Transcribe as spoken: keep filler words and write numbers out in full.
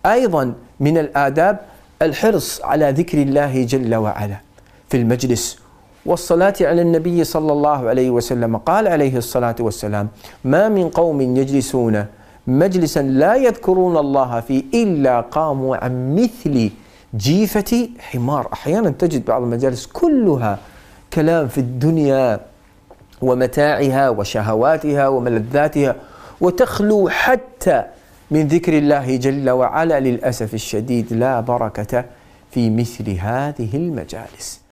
أيضا من الآداب الحرص على ذكر الله جل وعلا في المجلس والصلاة على النبي صلى الله عليه وسلم. قال عليه الصلاة والسلام: ما من قوم يجلسون مجلسا لا يذكرون الله فيه إلا قاموا عن مثل جيفة حمار. أحيانا تجد بعض المجالس كلها كلام في الدنيا ومتاعها وشهواتها وملذاتها، وتخلو حتى من ذكر الله جل وعلا. للأسف الشديد لا بركة في مثل هذه المجالس.